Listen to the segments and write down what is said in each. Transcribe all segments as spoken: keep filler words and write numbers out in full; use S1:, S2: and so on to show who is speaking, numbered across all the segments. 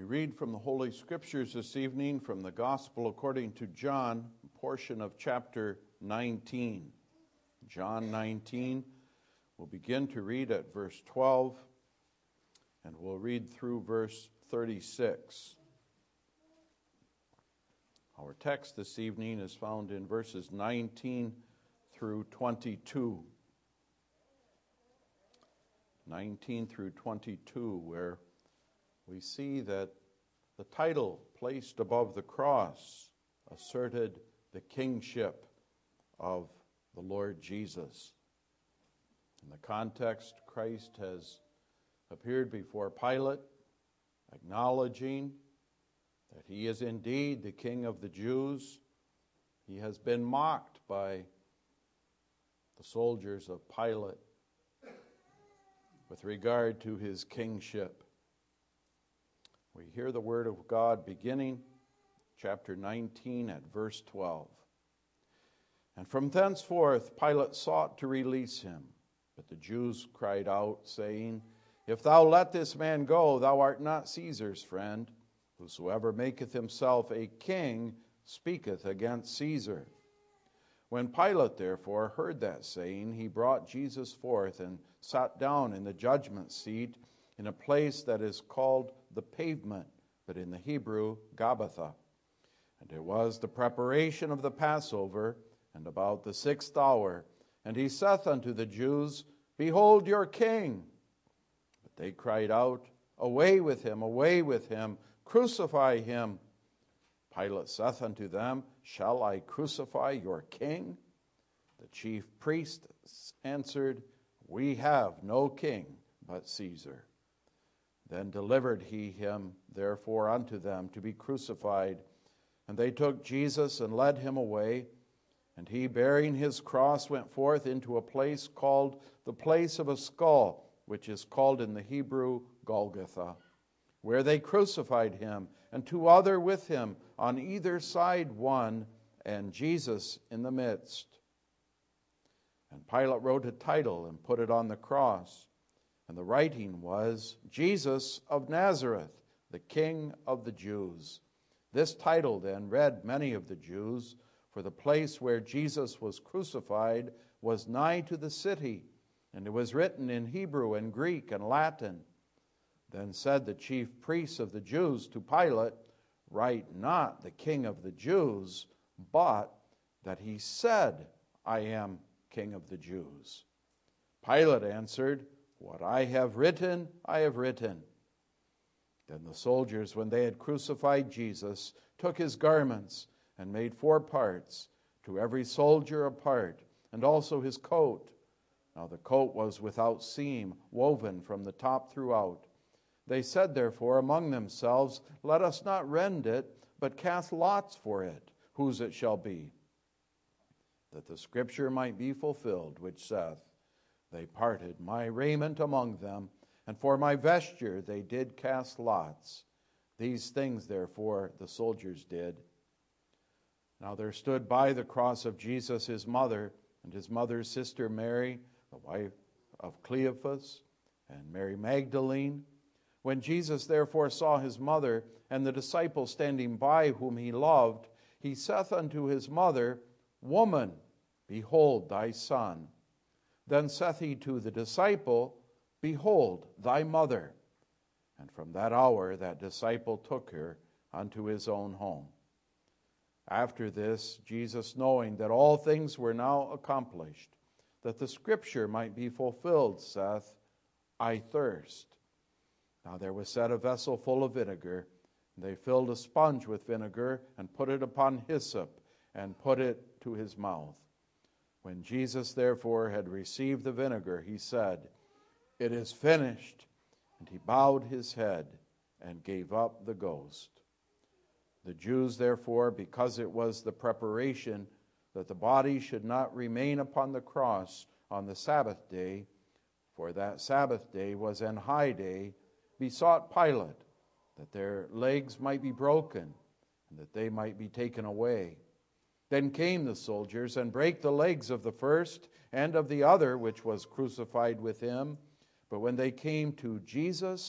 S1: read from the Holy Scriptures this evening from the Gospel according to John, a portion of chapter nineteen. John nineteen, we'll begin to read at verse twelve, and we'll read through verse thirty-six. Our text this evening is found in verses nineteen through twenty-two. nineteen through twenty-two, where we see that the title placed above the cross asserted the kingship of the Lord Jesus. In the context, Christ has appeared before Pilate, acknowledging that he is indeed the King of the Jews. He has been mocked by the soldiers of Pilate with regard to his kingship. We hear the word of God beginning chapter nineteen at verse twelve. And from thenceforth Pilate sought to release him, but the Jews cried out, saying, If thou let this man go, thou art not Caesar's friend. Whosoever maketh himself a king speaketh against Caesar. When Pilate therefore heard that saying, he brought Jesus forth and sat down in the judgment seat in a place that is called the Pavement, but in the Hebrew, Gabbatha. And it was the preparation of the Passover, and about the sixth hour. And he saith unto the Jews, Behold your king. But they cried out, Away with him, away with him, crucify him. Pilate saith unto them, Shall I crucify your king? The chief priests answered, We have no king but Caesar. Then delivered he him therefore unto them to be crucified. And they took Jesus and led him away. And he, bearing his cross, went forth into a place called the place of a skull, which is called in the Hebrew Golgotha, where they crucified him, and two other with him, on either side one, and Jesus in the midst. And Pilate wrote a title and put it on the cross. And the writing was, Jesus of Nazareth, the King of the Jews. This title then read many of the Jews, for the place where Jesus was crucified was nigh to the city, and it was written in Hebrew and Greek and Latin. Then said the chief priests of the Jews to Pilate, Write not the King of the Jews, but that he said, I am King of the Jews. Pilate answered, What I have written, I have written. Then the soldiers, when they had crucified Jesus, took his garments and made four parts, to every soldier a part, and also his coat. Now the coat was without seam, woven from the top throughout. They said therefore among themselves, Let us not rend it, but cast lots for it, whose it shall be. That the scripture might be fulfilled, which saith, They parted my raiment among them, and for my vesture they did cast lots. These things therefore the soldiers did. Now there stood by the cross of Jesus his mother, and his mother's sister Mary, the wife of Cleophas, and Mary Magdalene. When Jesus therefore saw his mother, and the disciple standing by whom he loved, he saith unto his mother, Woman, behold thy son. Then saith he to the disciple, Behold thy mother. And from that hour that disciple took her unto his own home. After this, Jesus, knowing that all things were now accomplished, that the scripture might be fulfilled, saith, I thirst. Now there was set a vessel full of vinegar. And they filled a sponge with vinegar, and put it upon hyssop, and put it to his mouth. When Jesus therefore had received the vinegar, he said, It is finished. And he bowed his head and gave up the ghost. The Jews therefore, because it was the preparation that the body should not remain upon the cross on the Sabbath day, for that Sabbath day was an high day, besought Pilate that their legs might be broken, and that they might be taken away. Then came the soldiers, and brake the legs of the first and of the other which was crucified with him. But when they came to Jesus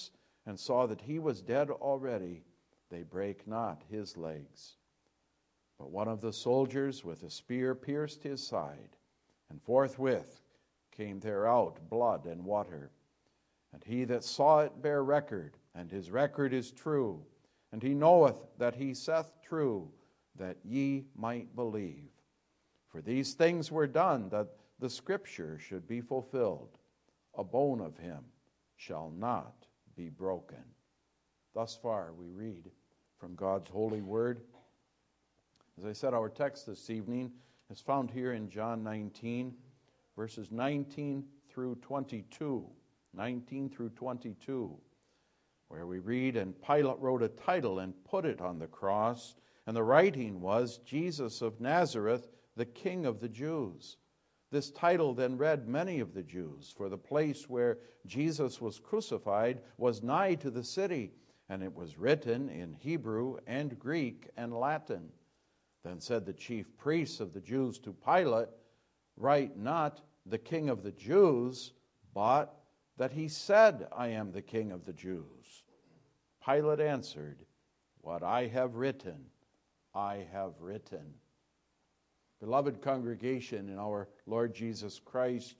S1: and saw that he was dead already, they brake not his legs. But one of the soldiers with a spear pierced his side, and forthwith came there out blood and water. And he that saw it bare record, and his record is true, and he knoweth that he saith true, that ye might believe. For these things were done, that the scripture should be fulfilled. A bone of him shall not be broken. Thus far we read from God's holy word. As I said, our text this evening is found here in John nineteen, verses nineteen through twenty-two. nineteen through twenty-two, where we read, "And Pilate wrote a title and put it on the cross, and the writing was, Jesus of Nazareth, the King of the Jews. This title then read many of the Jews, for the place where Jesus was crucified was nigh to the city, and it was written in Hebrew and Greek and Latin. Then said the chief priests of the Jews to Pilate, Write not the King of the Jews, but that he said, I am the King of the Jews. Pilate answered, What I have written, I have written." Beloved congregation in our Lord Jesus Christ,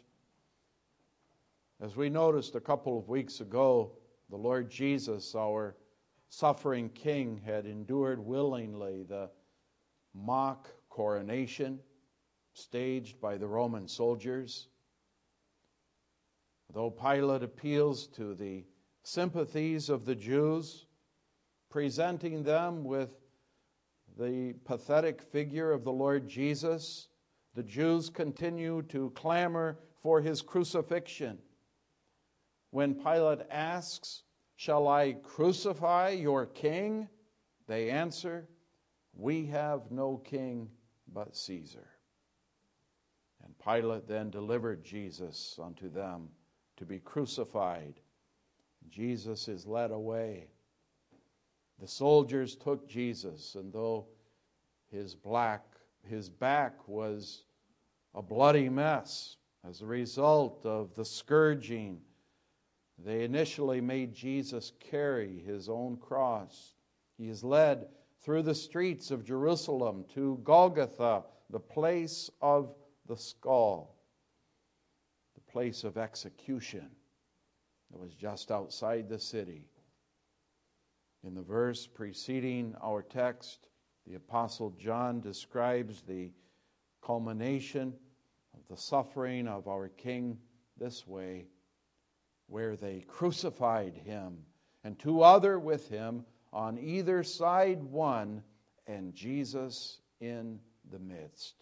S1: as we noticed a couple of weeks ago, the Lord Jesus, our suffering King, had endured willingly the mock coronation staged by the Roman soldiers. Though Pilate appeals to the sympathies of the Jews, presenting them with the pathetic figure of the Lord Jesus, the Jews continue to clamor for his crucifixion. When Pilate asks, "Shall I crucify your king?" they answer, "We have no king but Caesar." And Pilate then delivered Jesus unto them to be crucified. Jesus is led away. The soldiers took Jesus, and though his black, his back was a bloody mess as a result of the scourging, they initially made Jesus carry his own cross. He is led through the streets of Jerusalem to Golgotha, the place of the skull, the place of execution that was just outside the city. In the verse preceding our text, the Apostle John describes the culmination of the suffering of our King this way, where they crucified him, and two other with him, on either side one, and Jesus in the midst.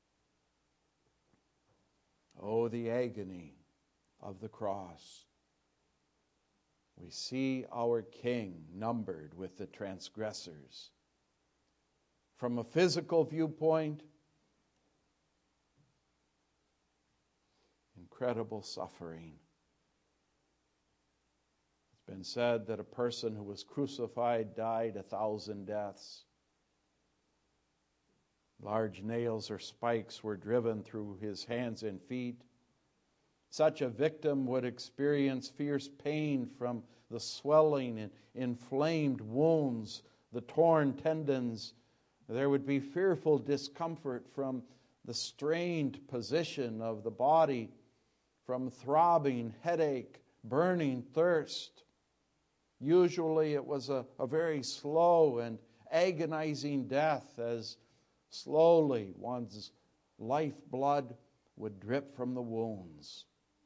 S1: Oh, the agony of the cross. We see our King numbered with the transgressors. From a physical viewpoint, incredible suffering. It's been said that a person who was crucified died a thousand deaths. Large nails or spikes were driven through his hands and feet. Such a victim would experience fierce pain from the swelling and inflamed wounds, the torn tendons. There would be fearful discomfort from the strained position of the body, from throbbing headache, burning thirst. Usually it was a, a very slow and agonizing death, as slowly one's lifeblood would drip from the wounds.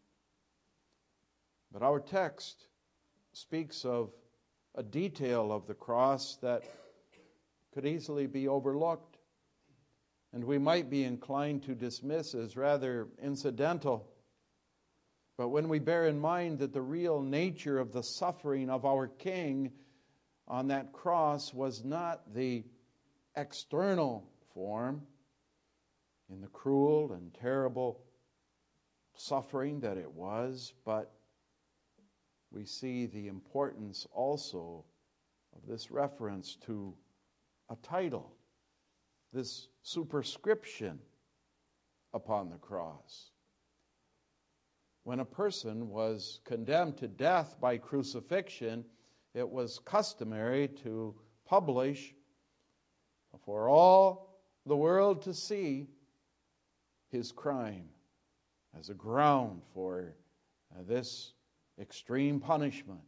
S1: But our text speaks of a detail of the cross that could easily be overlooked, and we might be inclined to dismiss as rather incidental. But when we bear in mind that the real nature of the suffering of our King on that cross was not the external form, in the cruel and terrible suffering that it was, but we see the importance also of this reference to a title, this superscription upon the cross. When a person was condemned to death by crucifixion, it was customary to publish for all the world to see his crime as a ground for uh, this extreme punishment.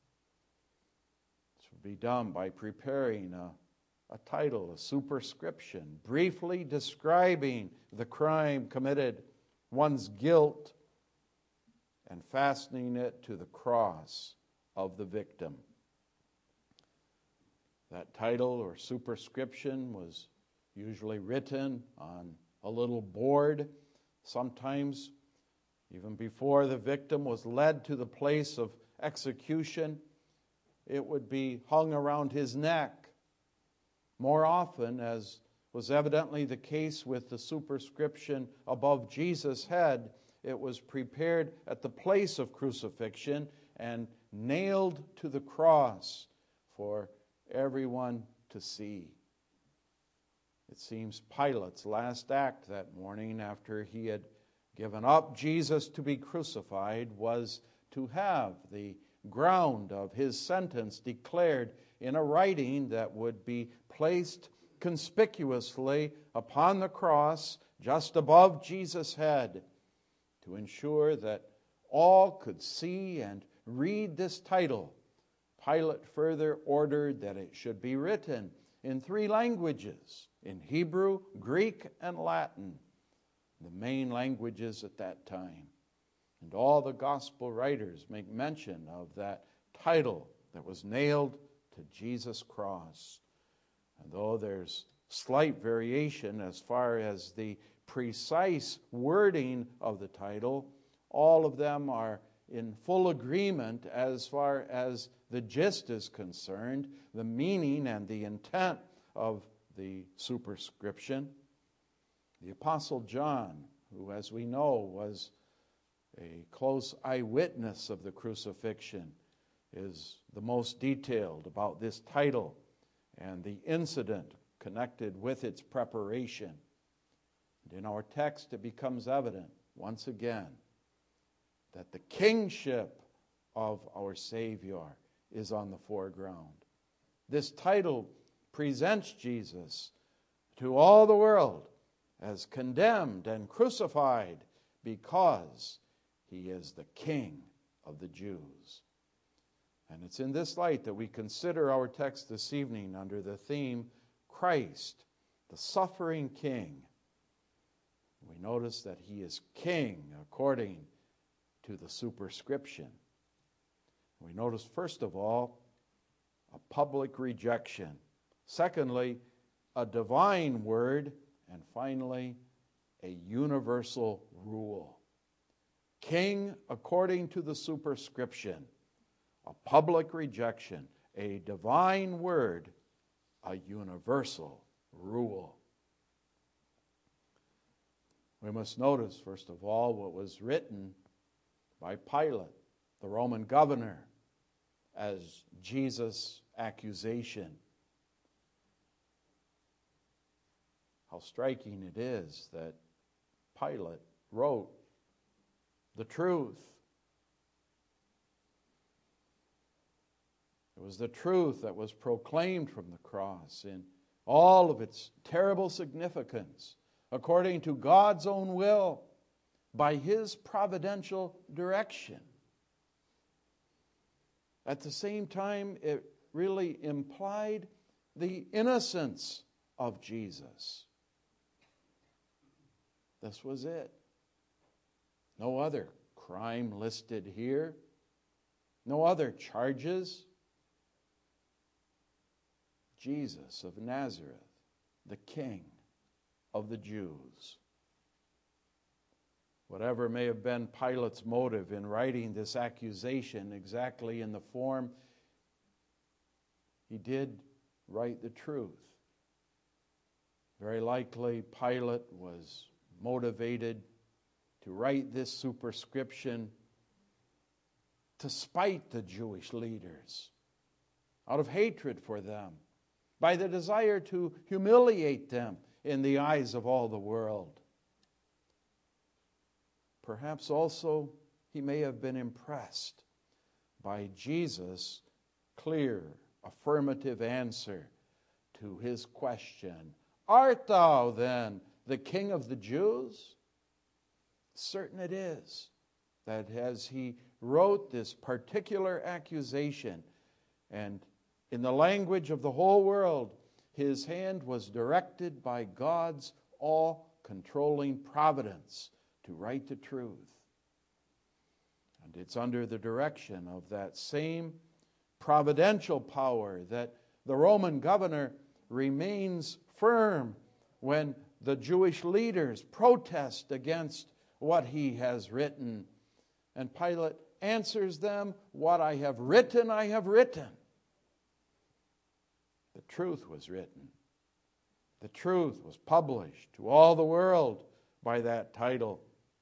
S1: This would be done by preparing a, a title, a superscription, briefly describing the crime committed, one's guilt, and fastening it to the cross of the victim. That title or superscription was usually written on a little board, sometimes even before the victim was led to the place of execution. It would be hung around his neck. More often, as was evidently the case with the superscription above Jesus' head, it was prepared at the place of crucifixion and nailed to the cross for everyone to see. It seems Pilate's last act that morning, after he had given up Jesus to be crucified, was to have the ground of his sentence declared in a writing that would be placed conspicuously upon the cross just above Jesus' head, to ensure that all could see and read this title. Pilate further ordered that it should be written in three languages, in Hebrew, Greek, and Latin, the main languages at that time. And all the gospel writers make mention of that title that was nailed to Jesus' cross. And though there's slight variation as far as the precise wording of the title, all of them are in full agreement as far as the gist is concerned, the meaning and the intent of the superscription. The Apostle John, who, as we know, was a close eyewitness of the crucifixion, is the most detailed about this title and the incident connected with its preparation. And in our text, it becomes evident once again that the kingship of our Savior is on the foreground. This title presents Jesus to all the world as condemned and crucified because he is the King of the Jews. And it's in this light that we consider our text this evening under the theme, Christ, the suffering King. We notice that he is King according to the superscription. We notice, first of all, a public rejection. Secondly, a divine word. And finally, a universal rule. King according to the superscription, a public rejection, a divine word, a universal rule. We must notice, first of all, what was written by Pilate, the Roman governor, as Jesus' accusation. How striking it is that Pilate wrote the truth. It was the truth that was proclaimed from the cross in all of its terrible significance, according to God's own will, by his providential direction. At the same time, it really implied the innocence of Jesus. This was it. No other crime listed here. No other charges. Jesus of Nazareth, the King of the Jews. Whatever may have been Pilate's motive in writing this accusation exactly in the form, he did write the truth. Very likely Pilate was motivated to write this superscription to spite the Jewish leaders, out of hatred for them, by the desire to humiliate them in the eyes of all the world. Perhaps also he may have been impressed by Jesus' clear, affirmative answer to his question, "Art thou then the King of the Jews?" Certain it is that as he wrote this particular accusation, and in the language of the whole world, his hand was directed by God's all-controlling providence to write the truth. And it's under the direction of that same providential power that the Roman governor remains firm when the Jewish leaders protest against what he has written. And Pilate answers them, "What I have written, I have written." The truth was written. The truth was published to all the world by that title.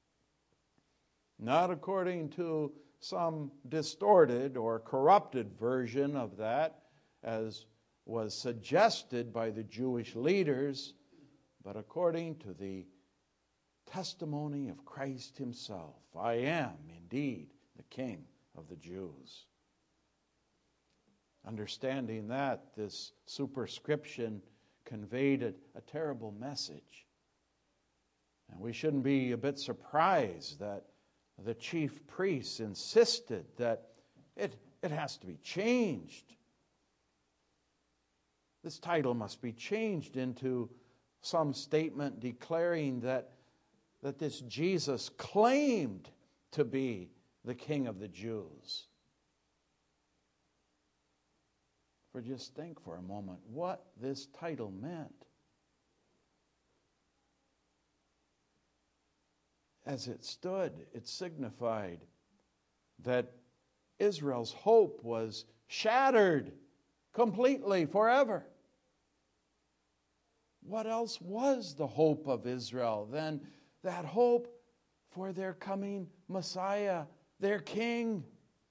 S1: Not according to some distorted or corrupted version of that, as was suggested by the Jewish leaders, but according to the testimony of Christ himself. "I am indeed the King of the Jews." Understanding that, this superscription conveyed a, a terrible message. And we shouldn't be a bit surprised that the chief priests insisted that it, it has to be changed. This title must be changed into some statement declaring that, that this Jesus claimed to be the King of the Jews. For just think for a moment what this title meant. As it stood, it signified that Israel's hope was shattered completely forever. What else was the hope of Israel than that hope for their coming Messiah, their King?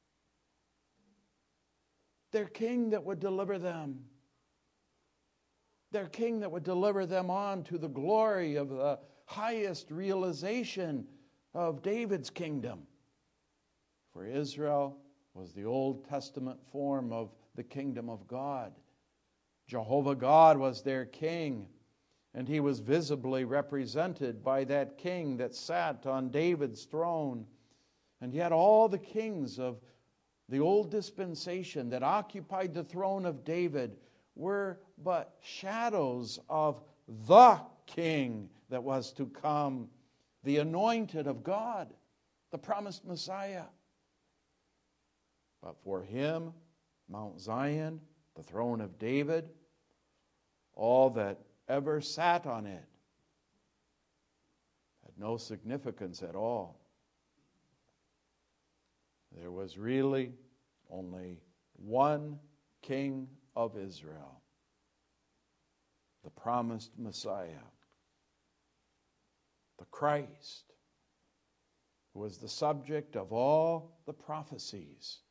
S1: Their King that would deliver them. Their King that would deliver them on to the glory of the highest realization of David's kingdom. For Israel was the Old Testament form of the kingdom of God. Jehovah God was their king, and he was visibly represented by that king that sat on David's throne. And yet all the kings of the old dispensation that occupied the throne of David were but shadows of the king that was to come, the anointed of God, the promised Messiah. But for him, Mount Zion, the throne of David, all that ever sat on it had no significance at all. There was really only one King of Israel, the promised Messiah, the Christ, who was the subject of all the prophecies,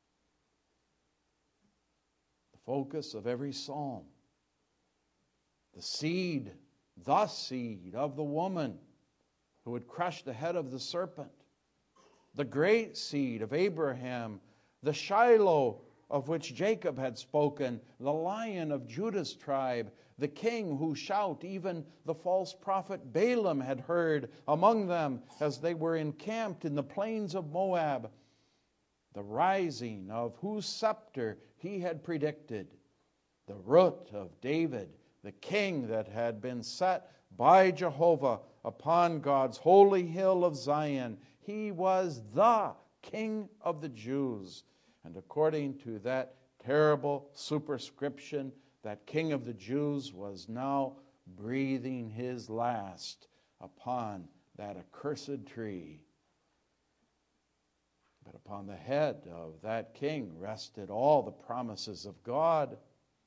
S1: the focus of every psalm, the seed, the seed of the woman who would crush the head of the serpent, the great seed of Abraham, the Shiloh of which Jacob had spoken, the Lion of Judah's tribe, the king whose shout even the false prophet Balaam had heard among them as they were encamped in the plains of Moab, the rising of whose scepter he had predicted, the root of David, the king that had been set by Jehovah upon God's holy hill of Zion. He was the King of the Jews. And according to that terrible superscription, that King of the Jews was now breathing his last upon that accursed tree. But upon the head of that king rested all the promises of God.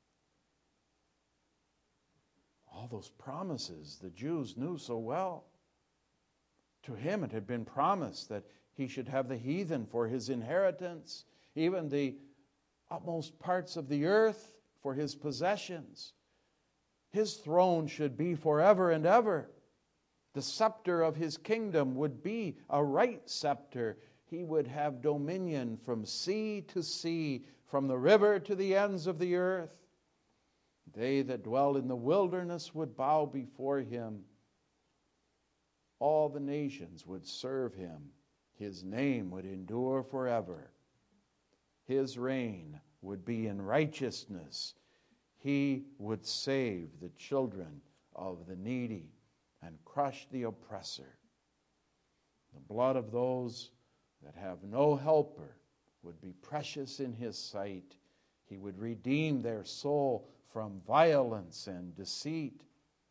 S1: All those promises the Jews knew so well. To him it had been promised that he should have the heathen for his inheritance, even the utmost parts of the earth for his possessions. His throne should be forever and ever. The scepter of his kingdom would be a right scepter. he would have dominion from sea to sea, from the river to the ends of the earth. They that dwell in the wilderness would bow before him. All the nations would serve him. His name would endure forever. His reign would be in righteousness. He would save the children of the needy and crush the oppressor. The blood of those that have no helper would be precious in his sight. He would redeem their soul from violence and deceit.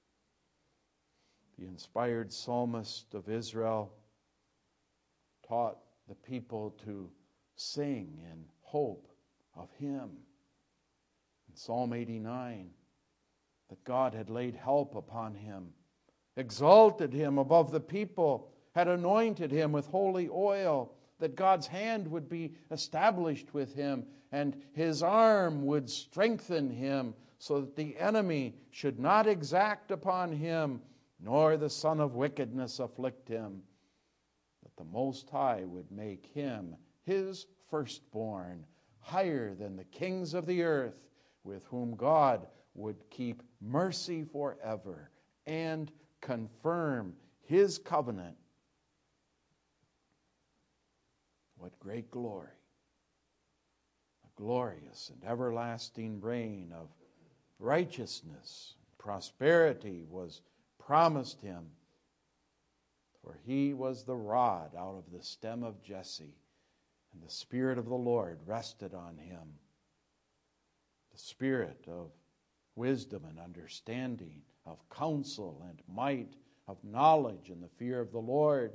S1: The inspired psalmist of Israel taught the people to sing in hope of him. In Psalm eighty-nine, that God had laid help upon him, exalted him above the people, had anointed him with holy oil, that God's hand would be established with him, and his arm would strengthen him, so that the enemy should not exact upon him, nor the son of wickedness afflict him, that the Most High would make him his firstborn, higher than the kings of the earth, with whom God would keep mercy forever and confirm his covenant. What great glory! A glorious and everlasting reign of righteousness, prosperity was promised him, for he was the rod out of the stem of Jesse, and the Spirit of the Lord rested on him. The Spirit of wisdom and understanding, of counsel and might, of knowledge and the fear of the Lord.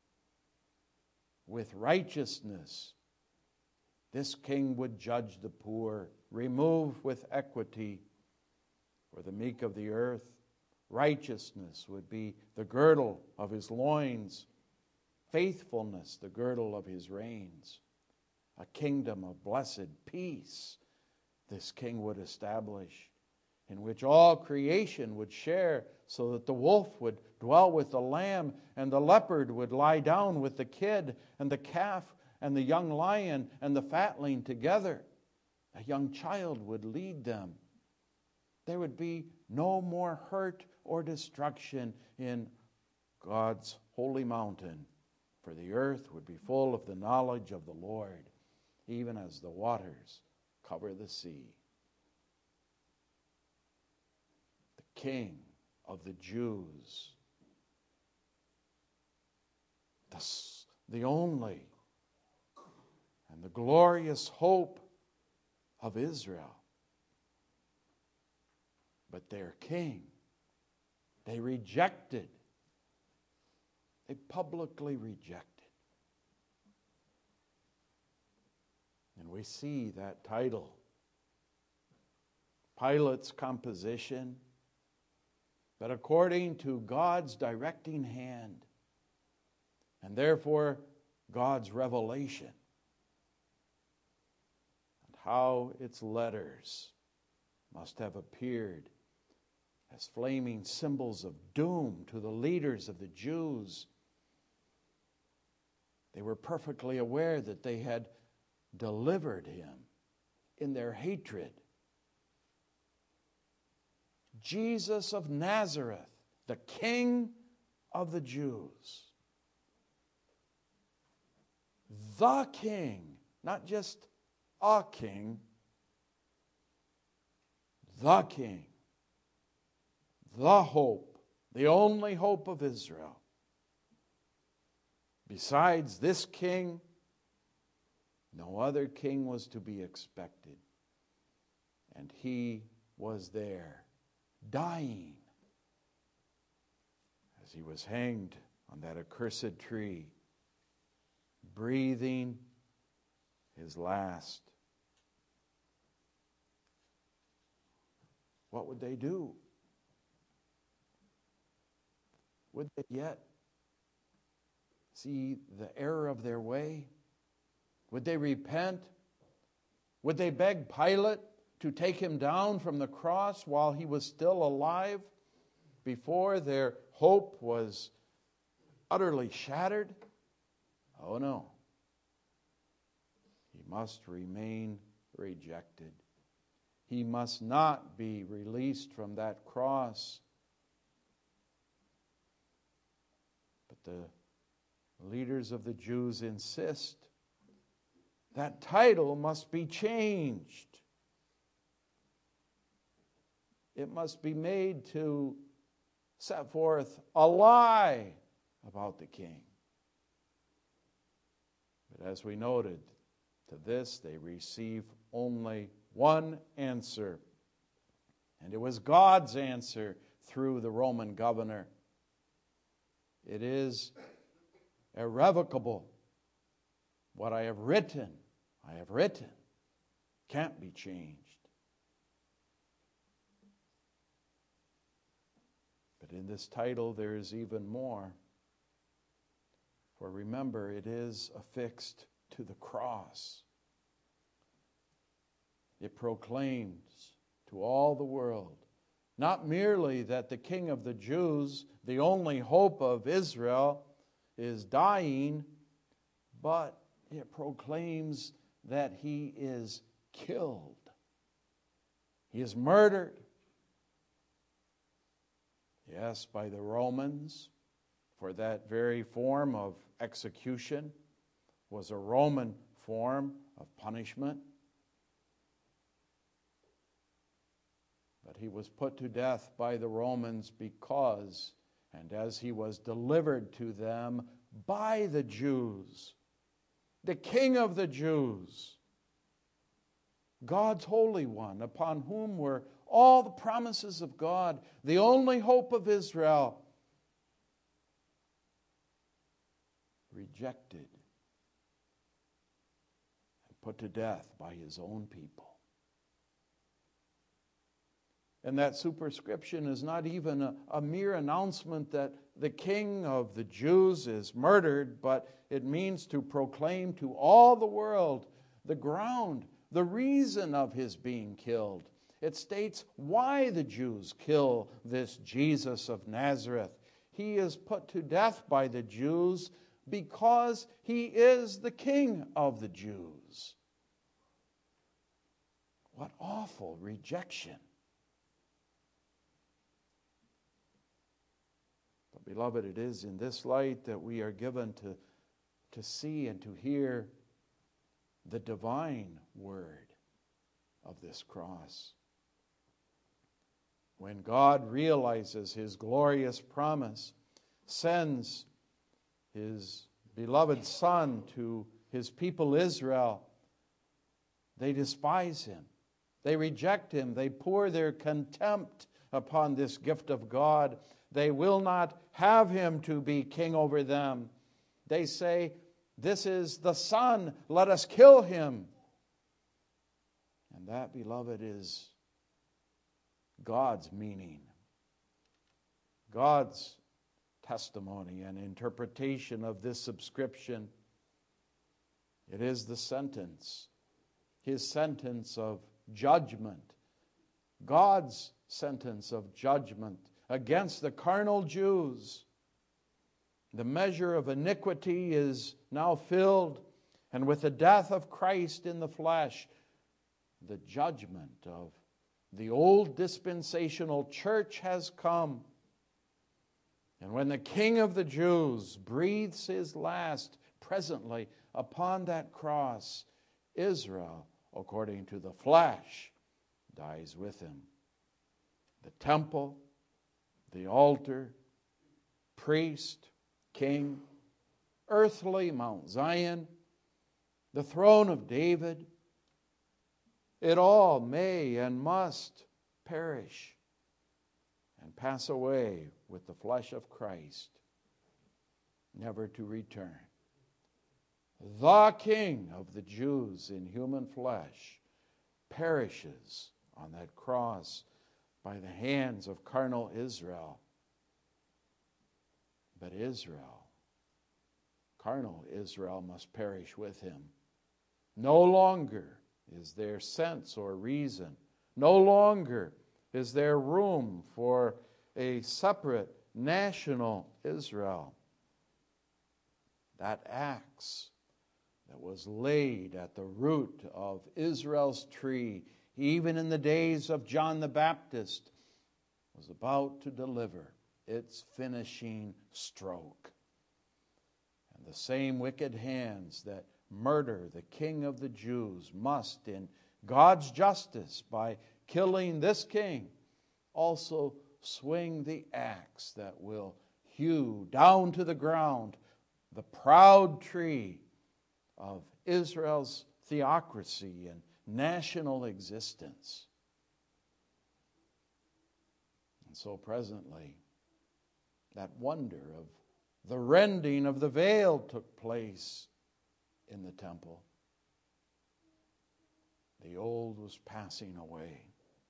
S1: With righteousness, this king would judge the poor, remove with equity for the meek of the earth. Righteousness would be the girdle of his loins, faithfulness the girdle of his reins. A kingdom of blessed peace this king would establish, in which all creation would share, so that the wolf would dwell with the lamb, and the leopard would lie down with the kid, and the calf and the young lion and the fatling together. A young child would lead them. There would be no more hurt or destruction in God's holy mountain, for the earth would be full of the knowledge of the Lord, even as the waters cover the sea. The King of the Jews, the, the only and the glorious hope of Israel. But their king, they rejected. They publicly rejected. And we see that title, Pilate's composition, but according to God's directing hand, and therefore God's revelation, and how its letters must have appeared as flaming symbols of doom to the leaders of the Jews. They were perfectly aware that they had delivered him in their hatred. Jesus of Nazareth, the King of the Jews. The King, not just a king, the King, the hope, the only hope of Israel. Besides this king, no other king was to be expected. And he was there, dying, as he was hanged on that accursed tree, breathing his last. What would they do? Would they yet see the error of their way? Would they repent? Would they beg Pilate to take him down from the cross while he was still alive, before their hope was utterly shattered? Oh no. must remain rejected. He must not be released from that cross. But the leaders of the Jews insist that title must be changed. It must be made to set forth a lie about the king. But as we noted, to this they receive only one answer. And it was God's answer through the Roman governor. It is irrevocable. What I have written, I have written. Can't be changed. But in this title there is even more. For remember, it is affixed to the cross. It proclaims to all the world, not merely that the King of the Jews, the only hope of Israel, is dying, but it proclaims that he is killed. He is murdered. Yes, by the Romans, for that very form of execution was a Roman form of punishment. But he was put to death by the Romans because, and as he was delivered to them by the Jews, the King of the Jews, God's Holy One, upon whom were all the promises of God, the only hope of Israel, rejected and put to death by his own people. And that superscription is not even a, a mere announcement that the King of the Jews is murdered, but it means to proclaim to all the world the ground, the reason of his being killed. It states why the Jews kill this Jesus of Nazareth. He is put to death by the Jews because he is the King of the Jews. What awful rejection. But beloved, it is in this light that we are given to, to see and to hear the divine word of this cross. When God realizes his glorious promise, sends his beloved Son to his people Israel, they despise him. They reject him. They pour their contempt upon this gift of God. They will not have him to be king over them. They say, "This is the Son, let us kill him." And that, beloved, is God's meaning, God's testimony and interpretation of this subscription. It is the sentence, his sentence of judgment, God's sentence of judgment against the carnal Jews. The measure of iniquity is now filled, and with the death of Christ in the flesh, the judgment of the old dispensational church has come. And when the King of the Jews breathes his last presently upon that cross, Israel, according to the flesh, dies with him. The temple, the altar, priest, king, earthly Mount Zion, the throne of David, it all may and must perish and pass away with the flesh of Christ, never to return. The King of the Jews in human flesh perishes on that cross by the hands of carnal Israel. But Israel, carnal Israel, must perish with him. No longer is there sense or reason. No longer is there room for a separate national Israel. That axe that was laid at the root of Israel's tree, even in the days of John the Baptist, was about to deliver its finishing stroke. And the same wicked hands that murder the King of the Jews must, in God's justice, by killing this king, also swing the axe that will hew down to the ground the proud tree of Israel's theocracy and national existence. And so presently, that wonder of the rending of the veil took place in the temple. The old was passing away.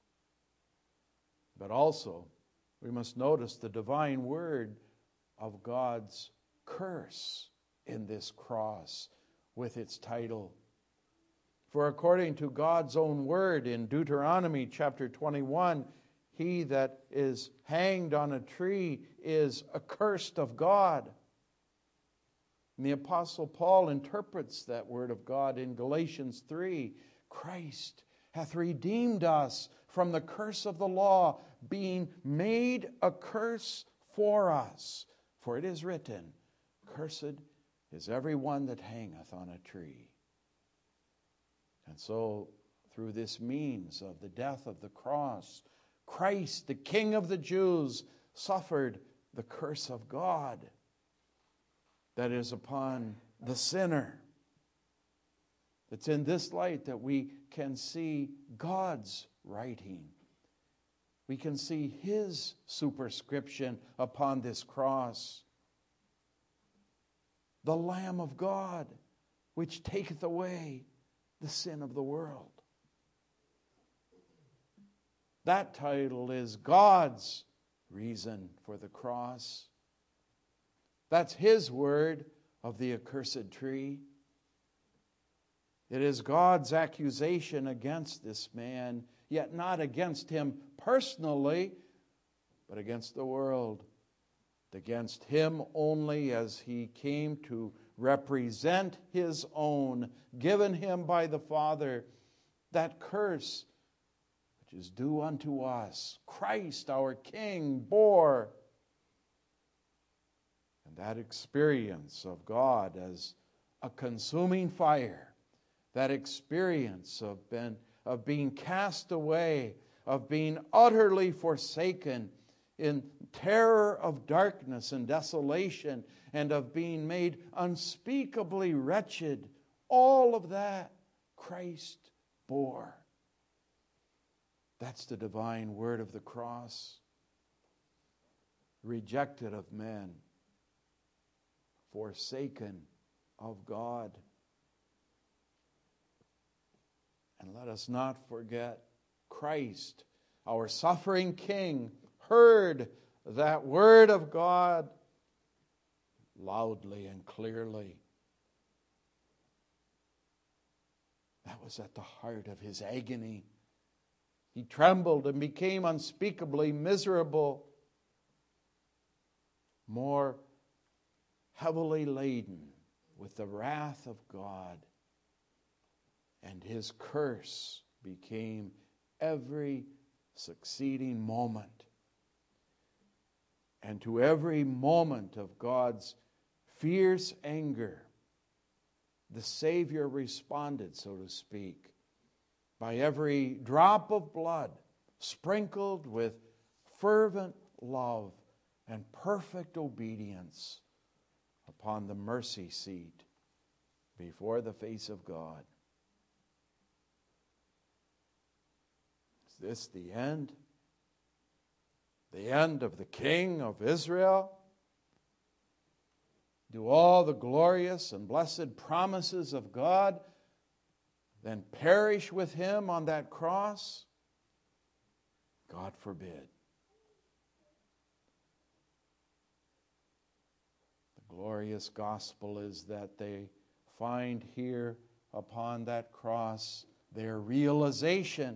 S1: But also, we must notice the divine word of God's curse in this cross with its title. For according to God's own word in Deuteronomy chapter twenty-one, he that is hanged on a tree is accursed of God. And the Apostle Paul interprets that word of God in Galatians three. Christ hath redeemed us from the curse of the law, being made a curse for us. For it is written, cursed is every one that hangeth on a tree. And so, through this means of the death of the cross, Christ, the King of the Jews, suffered the curse of God that is upon the sinner. It's in this light that we can see God's writing. We can see His superscription upon this cross. The Lamb of God, which taketh away the sin of the world. That title is God's reason for the cross. That's His word of the accursed tree. It is God's accusation against this man, yet not against him personally, but against the world. Against him only, as he came to represent his own, given him by the Father, that curse which is due unto us, Christ our King bore. And that experience of God as a consuming fire, that experience of, been, of being cast away, of being utterly forsaken, in terror of darkness and desolation, and of being made unspeakably wretched, all of that Christ bore. That's the divine word of the cross. Rejected of men, forsaken of God. And let us not forget Christ, our suffering King, heard that word of God loudly and clearly. That was at the heart of his agony. He trembled and became unspeakably miserable, more heavily laden with the wrath of God. And his curse became every succeeding moment. And to every moment of God's fierce anger, the Savior responded, so to speak, by every drop of blood sprinkled with fervent love and perfect obedience upon the mercy seat before the face of God. Is this the end? The end of the King of Israel? Do all the glorious and blessed promises of God then perish with him on that cross? God forbid. The glorious gospel is that they find here upon that cross their realization.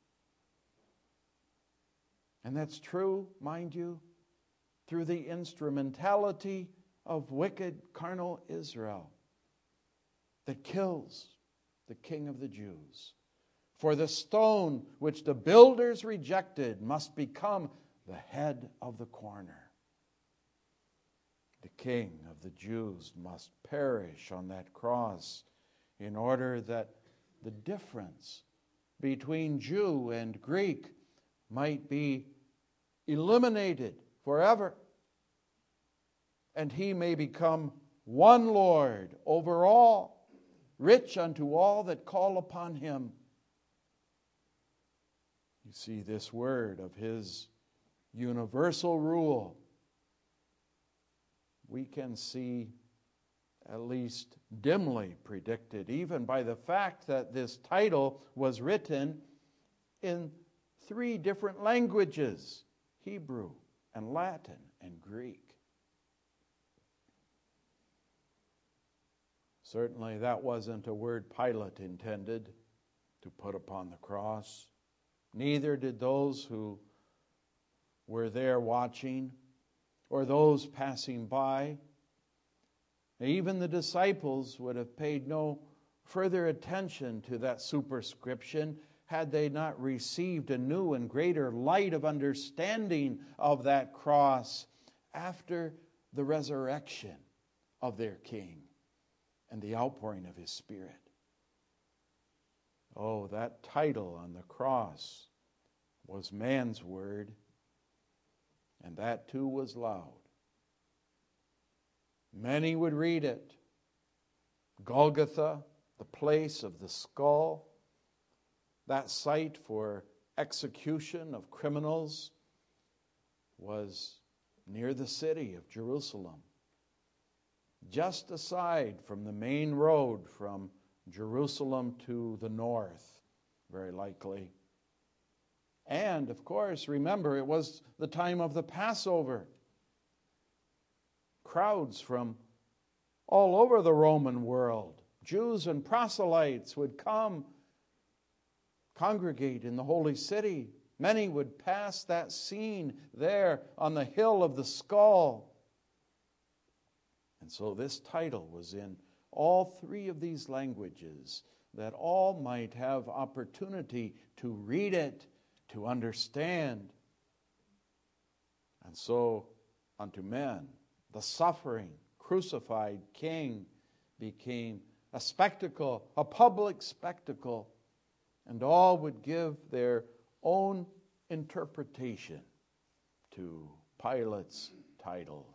S1: And that's true, mind you, through the instrumentality of wicked carnal Israel. that kills the King of the Jews. For the stone which the builders rejected must become the head of the corner. The King of the Jews must perish on that cross in order that the difference between Jew and Greek might be eliminated forever, and he may become one Lord over all, rich unto all that call upon him. You see, this word of his universal rule, we can see at least dimly predicted, even by the fact that this title was written in three different languages: Hebrew and Latin and Greek. Certainly that wasn't a word Pilate intended to put upon the cross. Neither did those who were there watching or those passing by. Even the disciples would have paid no further attention to that superscription had they not received a new and greater light of understanding of that cross after the resurrection of their King and the outpouring of his Spirit. Oh, that title on the cross was man's word, and that too was loud. Many would read it. Golgotha, the place of the skull, that site for execution of criminals, was near the city of Jerusalem, just aside from the main road from Jerusalem to the north, very likely. And, of course, remember, it was the time of the Passover. Crowds from all over the Roman world, Jews and proselytes, would come, congregate in the holy city. Many would pass that scene there on the hill of the skull. And so this title was in all three of these languages, that all might have opportunity to read it, to understand. And so unto men, the suffering, crucified King became a spectacle, a public spectacle, and all would give their own interpretation to Pilate's title.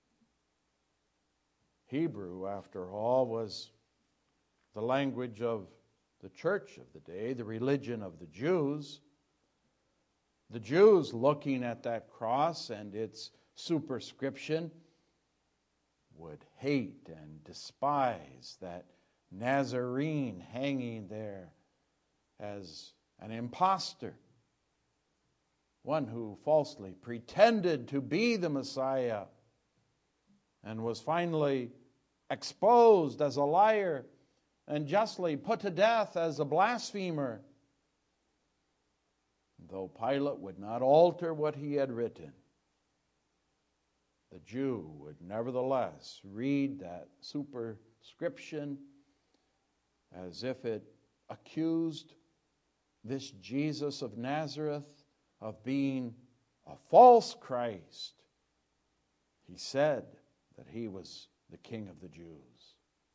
S1: Hebrew, after all, was the language of the church of the day, the religion of the Jews. The Jews, looking at that cross and its superscription, would hate and despise that Nazarene hanging there as an impostor, one who falsely pretended to be the Messiah and was finally exposed as a liar and justly put to death as a blasphemer. Though Pilate would not alter what he had written, the Jew would nevertheless read that superscription as if it accused this Jesus of Nazareth of being a false Christ. He said that he was the King of the Jews.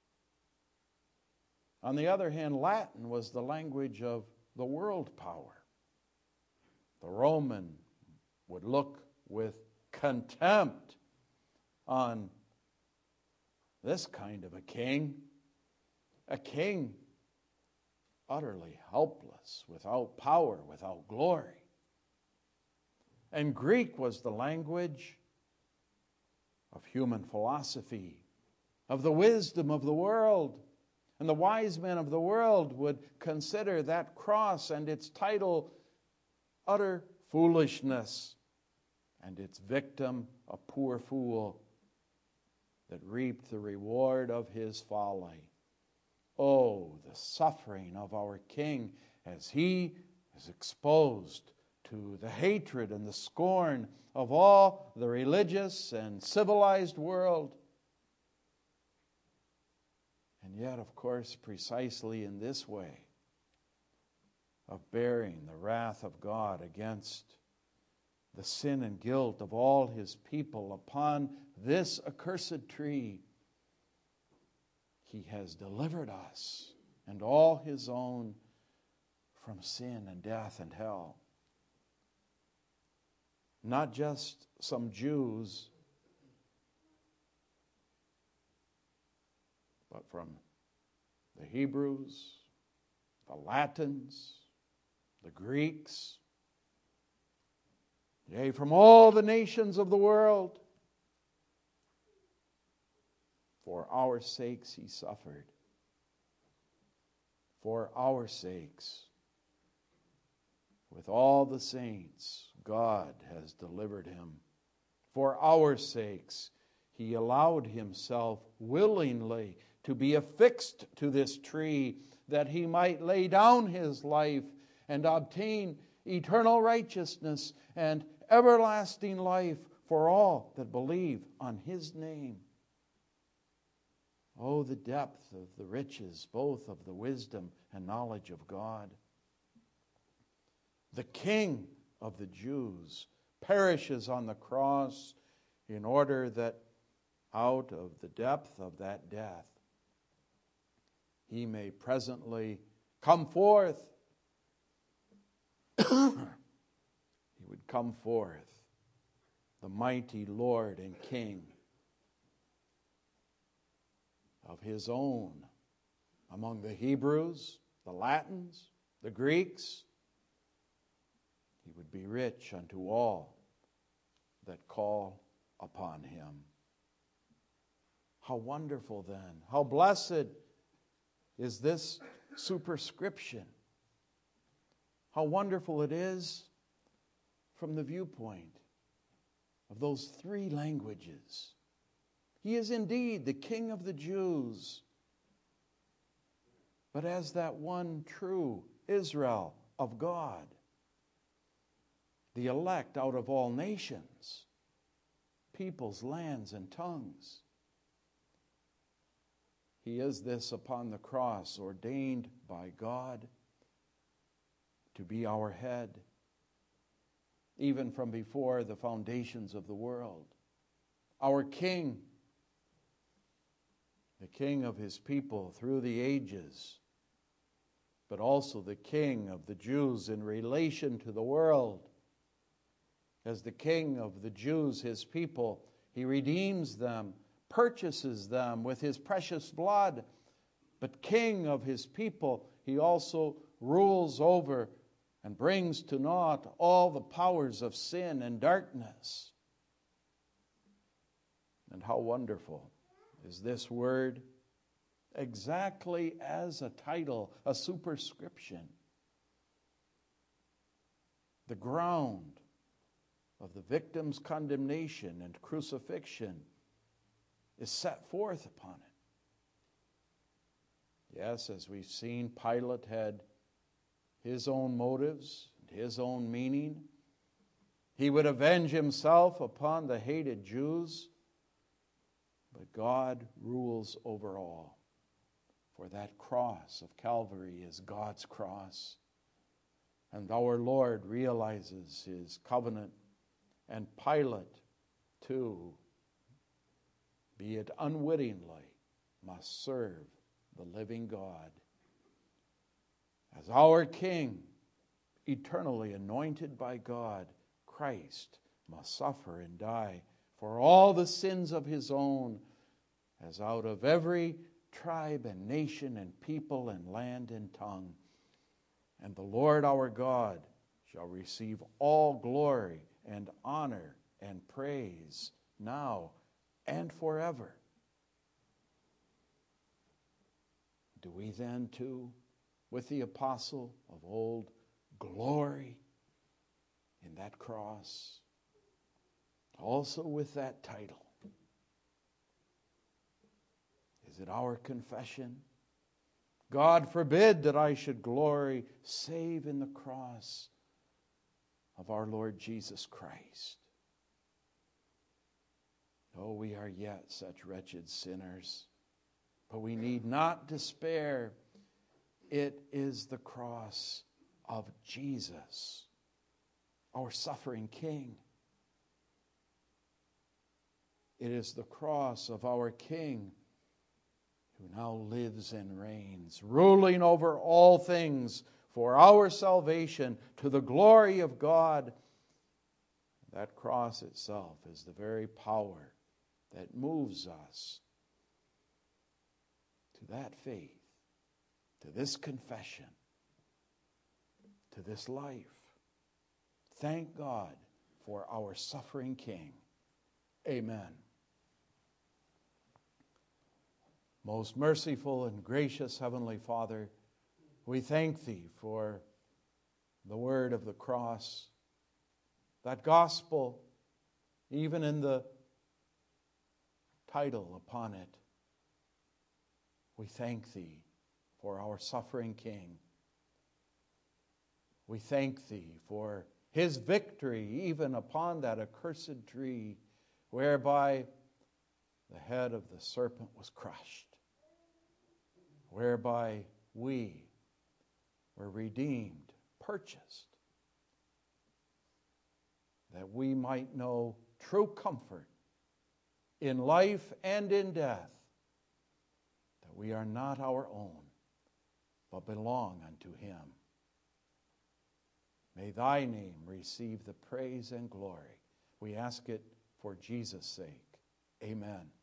S1: On the other hand, Latin was the language of the world power. The Roman would look with contempt on this kind of a king, a king utterly helpless, without power, without glory. And Greek was the language of human philosophy, of the wisdom of the world. And the wise men of the world would consider that cross and its title utter foolishness, and its victim a poor fool that reaped the reward of his folly. Oh, the suffering of our King as he is exposed to the hatred and the scorn of all the religious and civilized world. And And yet, of course, precisely in this way of bearing the wrath of God against the sin and guilt of all his people upon this accursed tree, he has delivered us and all his own from sin and death and hell. Not just some Jews, but from the Hebrews, the Latins, the Greeks, yea, from all the nations of the world. For our sakes he suffered. For our sakes, with all the saints, God has delivered him. For our sakes, he allowed himself willingly to be affixed to this tree, that he might lay down his life and obtain eternal righteousness and everlasting life for all that believe on his name. Oh, the depth of the riches, both of the wisdom and knowledge of God. The King of the Jews perishes on the cross in order that out of the depth of that death he may presently come forth. He would come forth, the mighty Lord and King of his own, among the Hebrews, the Latins, the Greeks. He would be rich unto all that call upon him. How wonderful then, how blessed is this superscription. How wonderful it is from the viewpoint of those three languages. He is indeed the King of the Jews, but as that one true Israel of God, the elect out of all nations, peoples, lands, and tongues. He is this upon the cross, ordained by God to be our head, even from before the foundations of the world. Our King, the King of his people through the ages, but also the King of the Jews in relation to the world. As the King of the Jews, his people, he redeems them, purchases them with his precious blood. But King of his people, he also rules over and brings to naught all the powers of sin and darkness. And how wonderful is this word, exactly as a title, a superscription. The ground of the victim's condemnation and crucifixion is set forth upon it. Yes, as we've seen, Pilate had his own motives and his own meaning. He would avenge himself upon the hated Jews, but God rules over all. For that cross of Calvary is God's cross. And our Lord realizes his covenant, and Pilate, too, be it unwittingly, must serve the living God. As our King, eternally anointed by God, Christ must suffer and die for all the sins of his own, as out of every tribe and nation and people and land and tongue. And the Lord our God shall receive all glory and honor and praise now and forever. Do we then too, with the apostle of old, glory in that cross, also with that title? Is it our confession? God forbid that I should glory save in the cross of our Lord Jesus Christ. Oh, we are yet such wretched sinners, But we need not despair. It is the cross of Jesus, our suffering King. It is the cross of our King who now lives and reigns, ruling over all things for our salvation to the glory of God. That cross itself is the very power that moves us to that faith, to this confession, to this life. Thank God for our suffering King. Amen. Most merciful and gracious Heavenly Father, we thank Thee for the word of the cross, that gospel, even in the title upon it. We thank Thee for our suffering King. We thank Thee for His victory even upon that accursed tree, whereby the head of the serpent was crushed, whereby we were redeemed, purchased, that we might know true comfort in life and in death, that we are not our own, but belong unto Him. May Thy name receive the praise and glory. We ask it for Jesus' sake. Amen.